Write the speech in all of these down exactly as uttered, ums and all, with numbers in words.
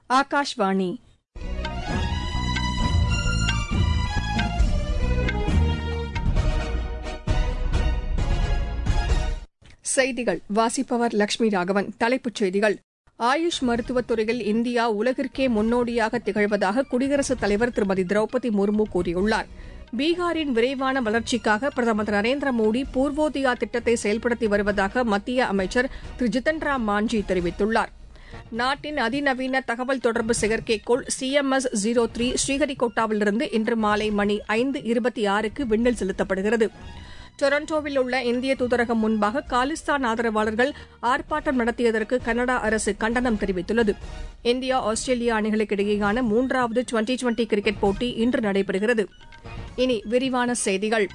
ஆகாஷ்வாணி. செய்திகள் வாசிப்பவர் லட்சுமி ராகவன். தலைப்புச் செய்திகள். ஆயுஷ் மருத்துவத் துறையில் இந்தியா உலகிற்கே முன்னோடியாக திகழ்வதாக குடியரசுத் தலைவர் திருமதி திரௌபதி முர்மு கூறியுள்ளார். பீகாரின் விரைவான வளர்ச்சிக்காக பிரதமர் திரு நரேந்திர மோடி பூர்வோதயா திட்டத்தை செயல்படுத்தி வருவதாக மத்திய அமைச்சர் திரு ஜித்தன் ராம் மாஞ்சி தெரிவித்துள்ளார். நாட்டின் அதிநவீன தகவல் தொடர்பு செயற்கைக்கோள் C M S zero three ஸ்ரீஹரிகோட்டாவிலிருந்து இன்று மாலை மணி ஐந்து இருபத்தி ஆறுக்கு விண்ணில் செலுத்தப்படுகிறது. டொரண்டோவில் உள்ள இந்திய தூதரகம் முன்பாக காலிஸ்தான் ஆதரவாளர்கள் ஆர்ப்பாட்டம் நடத்தியதற்கு கனடா அரசு கண்டனம் தெரிவித்துள்ளது. இந்தியா ஆஸ்திரேலியா அணிகளுக்கு இடையேயான மூன்றாவது டுவெண்டி டுவெண்டி கிரிக்கெட் போட்டி இன்று நடைபெறுகிறது. இனி விரிவான செய்திகள்.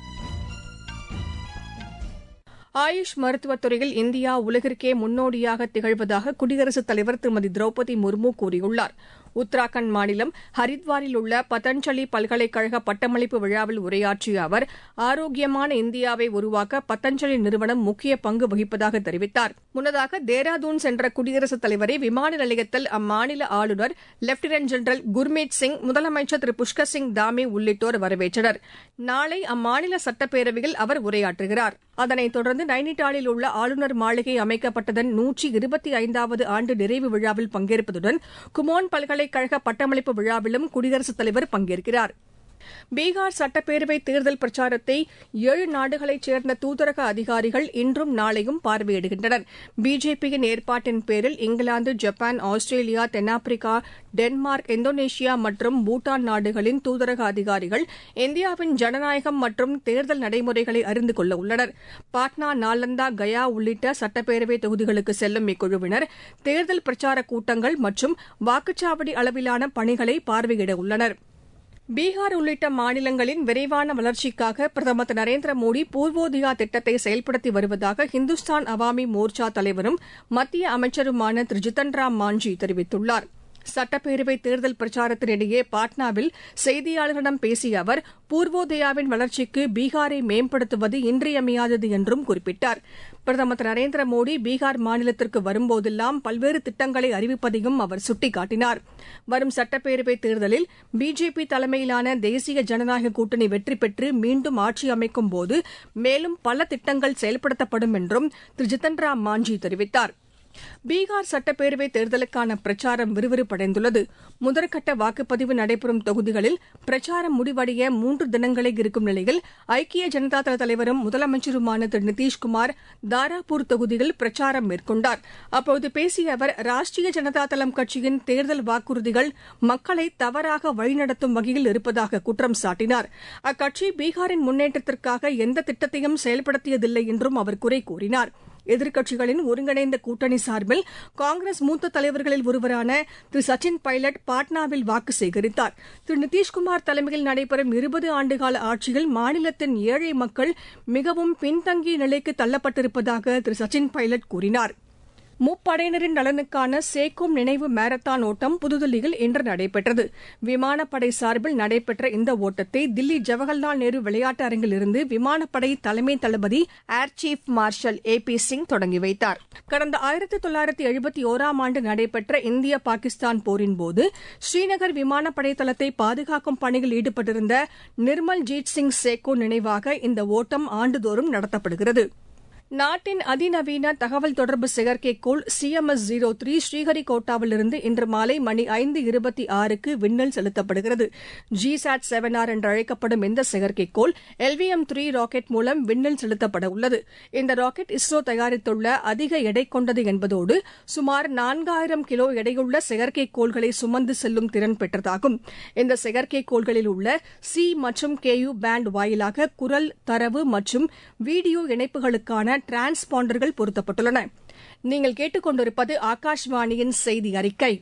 ஆயுஷ் மருத்துவத் துறையில் இந்தியா உலகிற்கே முன்னோடியாக திகழ்வதாக குடியரசுத் தலைவர் திருமதி திரௌபதி முர்மு கூறியுள்ளார். உத்தராகண்ட் மாநிலம் ஹரித்வாரில் உள்ள பதஞ்சலி பல்கலைக்கழக பட்டமளிப்பு விழாவில் உரையாற்றிய அவர், ஆரோக்கியமான இந்தியாவை உருவாக்க பதஞ்சலி நிறுவனம் முக்கிய பங்கு வகிப்பதாக தெரிவித்தார். முன்னதாக டேராடூன் சென்ற குடியரசுத் தலைவரை விமான நிலையத்தில் அம்மாநில ஆளுநர் லெப்டினன்ட் ஜெனரல் குர்மீத் சிங், முதலமைச்சர் திரு புஷ்கர் சிங் தாமி உள்ளிட்டோர் வரவேற்றனர். நாளை அம்மாநில சட்டப்பேரவையில் அவர் உரையாற்றுகிறார். அதனைத் தொடர்ந்து நைனிடாலில் உள்ள ஆளுநர் மாளிகை அமைக்கப்பட்டதன் நூற்றி இருபத்தி ஐந்தாவது ஆண்டு நிறைவு விழாவில் பங்கேற்பதுடன் குமோன் பல்கலைக்கழக பட்டமளிப்பு விழாவிலும் குடியரசுத் தலைவர் பங்கேற்கிறார். பீகார் சட்டப்பேரவை தேர்தல் பிரச்சாரத்தை ஏழு நாடுகளைச் சேர்ந்த தூதரக அதிகாரிகள் இன்றும் நாளையும் பார்வையிடுகின்றனர். பிஜேபியின் ஏற்பாட்டின் பேரில் இங்கிலாந்து, ஜப்பான், ஆஸ்திரேலியா, தென்னாப்பிரிக்கா, டென்மார்க், இந்தோனேஷியா மற்றும் பூட்டான் நாடுகளின் தூதரக அதிகாரிகள் இந்தியாவின் ஜனநாயகம் மற்றும் தேர்தல் நடைமுறைகளை அறிந்து கொள்ள உள்ளனர். பாட்னா, நாலந்தா, கயா உள்ளிட்ட சட்டப்பேரவை தொகுதிகளுக்கு செல்லும் இக்குழுவினர் தேர்தல் பிரச்சார கூட்டங்கள் மற்றும் வாக்குச்சாவடி அளவிலான பணிகளை பார்வையிட உள்ளனர். பீகார் உள்ளிட்ட மாநிலங்களின் விரைவான வளர்ச்சிக்காக பிரதமர் திரு நரேந்திர மோடி பூர்வோதயா திட்டத்தை செயல்படுத்தி வருவதாக ஹிந்துஸ்தான் அவாமி மோர்ச்சா தலைவரும் மத்திய அமைச்சருமான திரு ஜித்தன் ராம் மாஞ்சி தெரிவித்துள்ளார். சட்டப்பேரவை தேர்தல் பிரச்சாரத்தினிடையே பாட்னாவில் செய்தியாளர்களிடம் பேசிய அவர், பூர்வோதயாவின் வளர்ச்சிக்கு பீகாரை மேம்படுத்துவது இன்றியமையாதது என்றும் குறிப்பிட்டார். பிரதமர் திரு நரேந்திர மோடி பீகார் மாநிலத்திற்கு வரும்போதெல்லாம் பல்வேறு திட்டங்களை அறிவிப்பதையும் அவர் சுட்டிக்காட்டினார். வரும் சட்டப்பேரவை தேர்தலில் பிஜேபி தலைமையிலான தேசிய ஜனநாயக கூட்டணி வெற்றி பெற்று மீண்டும் ஆட்சி அமைக்கும் போது மேலும் பல திட்டங்கள் செயல்படுத்தப்படும் என்றும் திரு ஜித்தன் ராம் மாஞ்சி தெரிவித்தார். பீகார் சட்டப்பேரவை தேர்தலுக்கான பிரச்சாரம் விறுவிறுப்படைந்துள்ளது. முதற்கட்ட வாக்குப்பதிவு நடைபெறும் தொகுதிகளில் பிரச்சாரம் முடிவடைய மூன்று தினங்களே இருக்கும் நிலையில் ஐக்கிய ஜனதாதள தலைவரும் முதலமைச்சருமான திரு நிதிஷ்குமார் தாராபூர் தொகுதியில் பிரச்சாரம் மேற்கொண்டார். அப்போது பேசிய அவர், ராஷ்டிரிய ஜனதாதளம் கட்சியின் தேர்தல் வாக்குறுதிகள் மக்களை தவறாக வழிநடத்தும் வகையில் இருப்பதாக குற்றம் சாட்டினார். அக்கட்சி பீகாரின் முன்னேற்றத்திற்காக எந்த திட்டத்தையும் செயல்படுத்தியதில்லை என்றும் அவர் குறை கூறினார். எதிர்க்கட்சிகளின் ஒருங்கிணைந்த கூட்டணி சார்பில் காங்கிரஸ் மூத்த தலைவர்களில் ஒருவரான திரு சச்சின் பைலட் பாட்னாவில் வாக்கு சேகரித்தார். திரு நிதிஷ்குமார் தலைமையில் நடைபெறும் இருபது ஆண்டுகால ஆட்சியில் மாநிலத்தின் ஏழை மக்கள் மிகவும் பின்தங்கிய நிலைக்கு தள்ளப்பட்டிருப்பதாக திரு சச்சின் பைலட் கூறினார். முப்படையினரின் நலனுக்கான சேக்கும் நினைவு மாரத்தான் ஓட்டம் புதுதில்லியில் இன்று நடைபெற்றது. விமானப்படை சார்பில் நடைபெற்ற இந்த ஓட்டத்தை தில்லி ஜவஹர்லால் நேரு விளையாட்டு அரங்கிலிருந்து விமானப்படை தலைமை தளபதி air chief marshal A P Singh தொடங்கி வைத்தார். கடந்த ஆயிரத்தி தொள்ளாயிரத்தி எழுபத்தி ஓராம் ஆண்டு நடைபெற்ற இந்திய பாகிஸ்தான் போரின்போது ஸ்ரீநகர் விமானப்படை தளத்தை பாதுகாக்கும் பணியில் ஈடுபட்டிருந்த நிர்மல் ஜீத் சிங் சேக்கோ நினைவாக இந்த ஓட்டம் ஆண்டுதோறும் நடத்தப்படுகிறது. நாட்டின் அதிநவீன தகவல் தொடர்பு செயற்கைக்கோள் C M S zero three ஸ்ரீஹரிகோட்டாவிலிருந்து இன்று மாலை மணி ஐந்து இருபத்தி ஆறுக்கு விண்ணில் செலுத்தப்படுகிறது. ஜி சாட் செவன் ஆர் என்று அழைக்கப்படும் இந்த செயற்கைக்கோள் L V M three rocket மூலம் விண்ணில் செலுத்தப்பட உள்ளது. இந்த ராக்கெட் இஸ்ரோ தயாரித்துள்ள அதிக எடை கொண்டது என்பதோடு சுமார் நான்காயிரம் கிலோ எடையுள்ள செயற்கைக்கோள்களை சுமந்து செல்லும் திறன் பெற்றதாகும். இந்த செயற்கைக்கோள்களில் உள்ள சி மற்றும் கே யு பேண்ட் வாயிலாக குரல், தரவு மற்றும் வீடியோ இணைப்புகளுக்கான டிரான்ஸ்பாண்டர்கள் பொருத்தப்பட்டுள்ளன. நீங்கள் கேட்டுக்கொண்டிருப்பது ஆகாஷ்வாணியின் செய்தி அறிக்கை.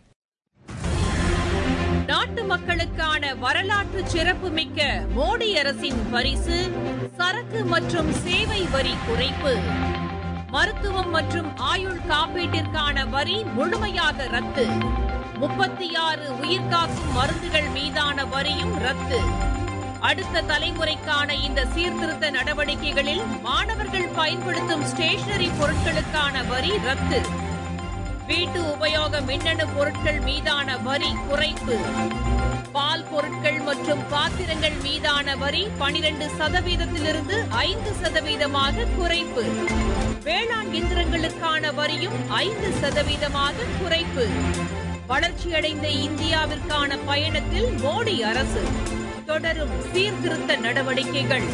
நாட்டு மக்களுக்கான வரலாற்று சிறப்புமிக்க மோடி அரசின் பரிசு சரக்கு மற்றும் சேவை வரி குறைப்பு. மருத்துவம் மற்றும் ஆயுள் காப்பீட்டிற்கான வரி முழுமையாக ரத்து. முப்பத்தி ஆறு உயிர்காக்கும் மருந்துகள் மீதான வரியும் ரத்து. அடுத்த தலைமுறைக்கான இந்த சீர்திருத்த நடவடிக்கைகளில் மாணவர்கள் பயன்படுத்தும் ஸ்டேஷனரி பொருட்களுக்கான வரி ரத்து. வீட்டு உபயோக மின்னணு பொருட்கள் மீதான வரி குறைப்பு, பால் பொருட்கள் மற்றும் பாத்திரங்கள் மீதான வரி பனிரெண்டு சதவீதத்திலிருந்து ஐந்து சதவீதமாக குறைப்பு, வேளாண் இயந்திரங்களுக்கான வரியும் ஐந்து சதவீதமாக குறைப்பு. வளர்ச்சியடைந்த இந்தியாவிற்கான பயணத்தில் மோடி அரசு தொடரும் சீர்திருத்த நடவடிக்கைகள்.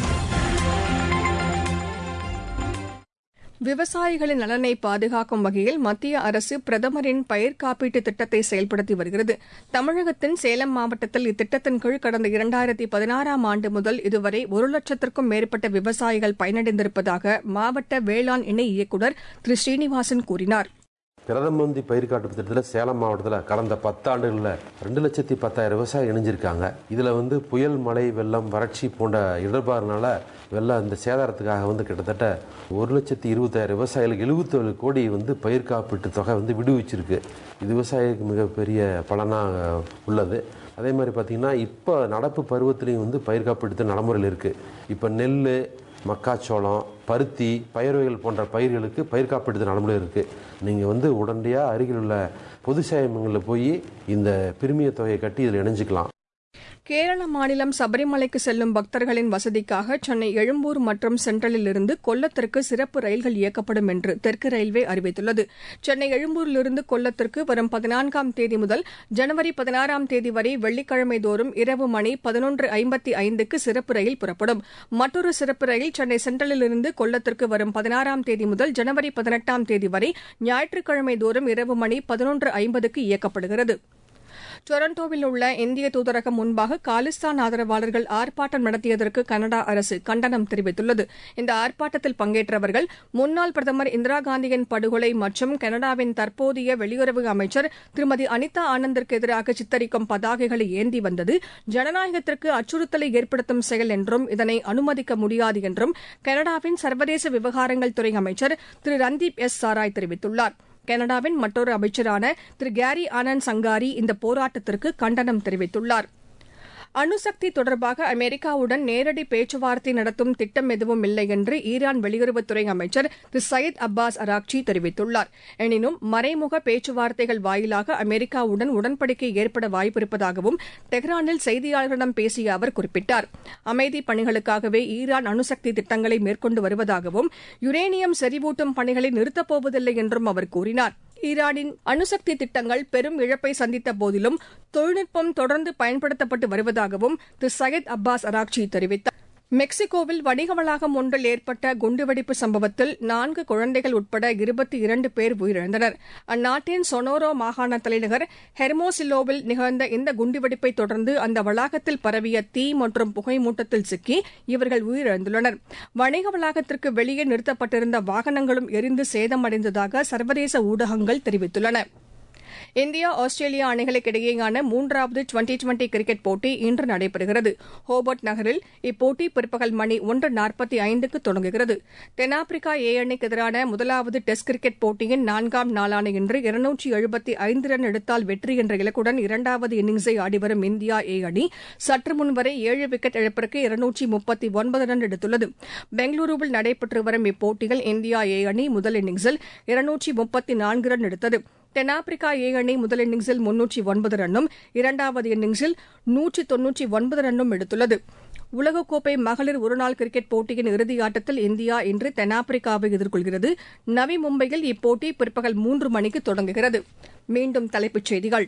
விவசாயிகளின் நலனை பாதுகாக்கும் வகையில் மத்திய அரசு பிரதமரின் பயிர் காப்பீட்டு திட்டத்தை செயல்படுத்தி வருகிறது. தமிழகத்தின் சேலம் மாவட்டத்தில் இத்திட்டத்தின் கீழ் கடந்த இரண்டாயிரத்தி பதினாறாம் ஆண்டு முதல் இதுவரை ஒரு லட்சத்திற்கும் மேற்பட்ட விவசாயிகள் பயனடைந்திருப்பதாக மாவட்ட வேளாண் இணை இயக்குநர் திரு ஸ்ரீனிவாசன் கூறினார். பிரதம மந்திரி பயிர் காப்பீட்டு திட்டத்தில் சேலம் மாவட்டத்தில் கடந்த பத்தாண்டுகளில் ரெண்டு லட்சத்தி பத்தாயிரம் விவசாயம் இணைஞ்சிருக்காங்க. இதில் வந்து புயல், மழை, வெள்ளம், வறட்சி போன்ற இடர்பாடுனால வெள்ளம் இந்த சேதாரத்துக்காக வந்து கிட்டத்தட்ட ஒரு லட்சத்தி இருபத்தாயிரம் விவசாயிகளுக்கு எழுபத்தி ஏழு கோடி வந்து பயிர் காப்பீட்டு தொகை வந்து விடுவிச்சிருக்கு. இது விவசாயிகளுக்கு மிகப்பெரிய பலனாக உள்ளது. அதே மாதிரி பார்த்திங்கன்னா இப்போ நடப்பு பருவத்திலையும் வந்து பயிர் காப்பீட்டு நடைமுறையில் இருக்குது. இப்போ நெல், மக்காச்சோளம், பருத்தி, பயிர் வகைகள் போன்ற பயிர்களுக்கு பயிர் காப்பீட்டு நடைமுறை இருக்குது. நீங்கள் வந்து உடனடியாக அருகில் உள்ள பொது சேவை மையங்களில் போய் இந்த பிரிமிய தொகையை கட்டி இதில் இணைஞ்சிக்கலாம். கேரள மாநிலம் சபரிமலைக்கு செல்லும் பக்தர்களின் வசதிக்காக சென்னை எழும்பூர் மற்றும் சென்ட்ரலில் இருந்து கொல்லத்திற்கு சிறப்பு ரயில்கள் இயக்கப்படும் என்று தெற்கு ரயில்வே அறிவித்துள்ளது. சென்னை எழும்பூரிலிருந்து கொல்லத்திற்கு வரும் பதினான்காம் தேதி முதல் ஜனவரி பதினாறாம் தேதி வரை வெள்ளிக்கிழமை தோறும் இரவு மணி பதினொன்று ஐம்பத்தி ஐந்துக்கு சிறப்பு ரயில் புறப்படும். மற்றொரு சிறப்பு ரயில் சென்னை சென்ட்ரலில் இருந்து கொல்லத்திற்கு வரும் பதினாறாம் தேதி முதல் ஜனவரி பதினெட்டாம் தேதி வரை ஞாயிற்றுக்கிழமை தோறும் இரவு மணி பதினொன்று ஐம்பதுக்கு இயக்கப்படுகிறது. டொரண்டோவில் உள்ள இந்திய தூதரகம் முன்பாக காலிஸ்தான் ஆதரவாளர்கள் ஆர்ப்பாட்டம் நடத்தியதற்கு கனடா அரசு கண்டனம் தெரிவித்துள்ளது. இந்த ஆர்ப்பாட்டத்தில் பங்கேற்றவர்கள் முன்னாள் பிரதமர் இந்திரா காந்தியின் படுகொலை மற்றும் கனடாவின் தற்போதைய வெளியுறவு அமைச்சர் திருமதி அனிதா ஆனந்திற்கு எதிராக சித்தரிக்கும் பதாகைகளை ஏந்தி வந்தது ஜனநாயகத்திற்கு அச்சுறுத்தலை ஏற்படுத்தும் செயல் என்றும் இதனை அனுமதிக்க முடியாது என்றும் கனடாவின் சர்வதேச விவகாரங்கள் துறை அமைச்சர் திரு ரந்தீப் எஸ் சாராய் தெரிவித்துள்ளார். கனடாவின் மற்றொரு அமைச்சரான திரு கேரி ஆனந்த் சங்காரி இந்த போராட்டத்திற்கு கண்டனம் தெரிவித்துள்ளார். அணுசக்தி தொடர்பாக அமெரிக்காவுடன் நேரடி பேச்சுவார்த்தை நடத்தும் திட்டம் எதுவும் இல்லை என்று ஈரான் வெளியுறவுத்துறை அமைச்சர் திரு சையத் அப்பாஸ் அராக்சி தெரிவித்துள்ளார். எனினும் மறைமுக பேச்சுவார்த்தைகள் வாயிலாக அமெரிக்காவுடன் உடன்படிக்கை ஏற்பட வாய்ப்பிருப்பதாகவும் டெஹ்ரானில் செய்தியாளர்களிடம் பேசிய அவர் குறிப்பிட்டார். அமைதி பணிகளுக்காகவே ஈரான் அணுசக்தி திட்டங்களை மேற்கொண்டு வருவதாகவும் யுரேனியம் செறிவூட்டும் பணிகளை நிறுத்தப்போவதில்லை என்றும் அவர் கூறினார். ஈரானின் அணுசக்தி திட்டங்கள் பெரும் இழப்பை சந்தித்த போதிலும் தொழில்நுட்பம் தொடர்ந்து பயன்படுத்தப்பட்டு வருவதாகவும் திரு சையத் அப்பாஸ் அராக்சி தெரிவித்தார். மெக்சிகோவில் வணிக வளாகம் ஒன்றில் ஏற்பட்ட குண்டுவெடிப்பு சம்பவத்தில் நான்கு குழந்தைகள் உட்பட இருபத்தி இரண்டு பேர் உயிரிழந்தனர். அந்நாட்டின் சொனோரோ மாகாண தலைநகர் ஹெர்மோசிலோவில் நிகழ்ந்த இந்த குண்டுவெடிப்பை தொடர்ந்து அந்த வளாகத்தில் பரவிய தீ மற்றும் புகை மூட்டத்தில் சிக்கி இவர்கள் உயிரிழந்துள்ளனர். வணிக வளாகத்திற்கு வெளியே நிறுத்தப்பட்டிருந்த வாகனங்களும் எரிந்து சேதமடைந்ததாக சர்வதேச ஊடகங்கள் தெரிவித்துள்ளன. இந்தியா ஆஸ்திரேலியா அணிகளுக்கு இடையேயான மூன்றாவது டுவெண்டி டுவெண்டி கிரிக்கெட் போட்டி இன்று நடைபெறுகிறது. ஹோபர்ட் நகரில் இப்போட்டி பிற்பகல் மணி ஒன்று நாற்பத்தி ஐந்துக்கு தொடங்குகிறது. தென்னாப்பிரிக்கா ஏ அணிக்கு எதிரான முதலாவது டெஸ்ட் கிரிக்கெட் போட்டியின் நான்காம் நாளான இன்று இருநூற்றி எழுபத்தி ஐந்து ரன் எடுத்தால் வெற்றி என்ற இலக்குடன் இரண்டாவது இன்னிங்ஸை ஆடிவரும் இந்தியா ஏ அணி சற்று முன்வரை ஏழு விக்கெட் இழப்பிற்கு இருநூற்றி முப்பத்தி ஒன்பது ரன் எடுத்துள்ளது. பெங்களூருவில் நடைபெற்று வரும் இப்போட்டியில் இந்தியா ஏ அணி முதல் இன்னிங்ஸில் இருநூற்றி முப்பத்தி நான்கு ரன் எடுத்தது. தென்னாப்பிரிக்கா ஏ அணி முதல் இன்னிங்ஸில் முன்னூற்றி ஒன்பது ரன்னும் இரண்டாவது இன்னிங்ஸில் நூற்றி தொன்னூற்றி ஒன்பது ரன்னும் எடுத்துள்ளது. உலகக்கோப்பை மகளிர் ஒருநாள் கிரிக்கெட் போட்டியின் இறுதியாட்டத்தில் இந்தியா இன்று தென்னாப்பிரிக்காவை எதிர்கொள்கிறது. நவி மும்பையில் இப்போட்டி பிற்பகல் மூன்று மணிக்கு தொடங்குகிறது. மீண்டும் தலைப்புச் செய்திகள்.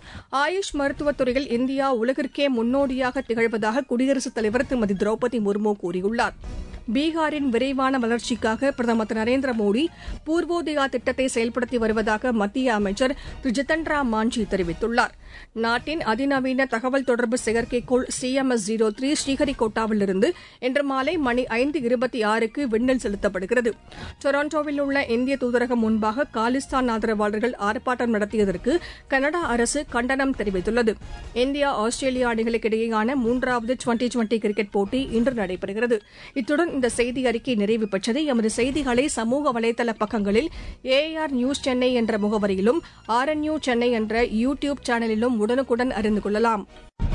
ஆயுஷ் மருத்துவத் துறையில் இந்தியா உலகிற்கே முன்னோடியாக திகழ்வதாக குடியரசுத் தலைவர் திருமதி திரௌபதி முர்மு கூறியுள்ளார். பீகாரின் விரைவான வளர்ச்சிக்காக பிரதமர் திரு நரேந்திர மோடி பூர்வோதயா திட்டத்தை செயல்படுத்தி வருவதாக மத்திய அமைச்சர் திரு ஜித்தன் ராம் மாஞ்சி தெரிவித்துள்ளார். நாட்டின் அதிநவீன தகவல் தொடர்பு செயற்கைக்கோள் C M S zero three ஸ்ரீஹரிகோட்டாவிலிருந்து இன்று மாலை மணி ஐந்து இருபத்தி ஆறுக்கு விண்ணில் செலுத்தப்படுகிறது. டொரண்டோவில் உள்ள இந்திய தூதரகம் முன்பாக காலிஸ்தான் ஆதரவாளர்கள் ஆர்ப்பாட்டம் நடத்தியதற்கு கனடா அரசு கண்டனம் தெரிவித்துள்ளது. இந்தியா ஆஸ்திரேலியா அணிகளுக்கு இடையேயான மூன்றாவது டுவெண்டி டுவெண்டி கிரிக்கெட் போட்டி இன்று நடைபெறுகிறது. இத்துடன் இந்த செய்தி அறிக்கை நிறைவு பெற்றது. எமது செய்திகளை சமூக வலைதள பக்கங்களில் ஏ ஆர் நியூஸ் சென்னை என்ற முகவரியிலும் ஆர் என் யூ சென்னை என்ற யூ டியூப் சேனலிலும் உடனுக்குடன் அறிந்து கொள்ளலாம்.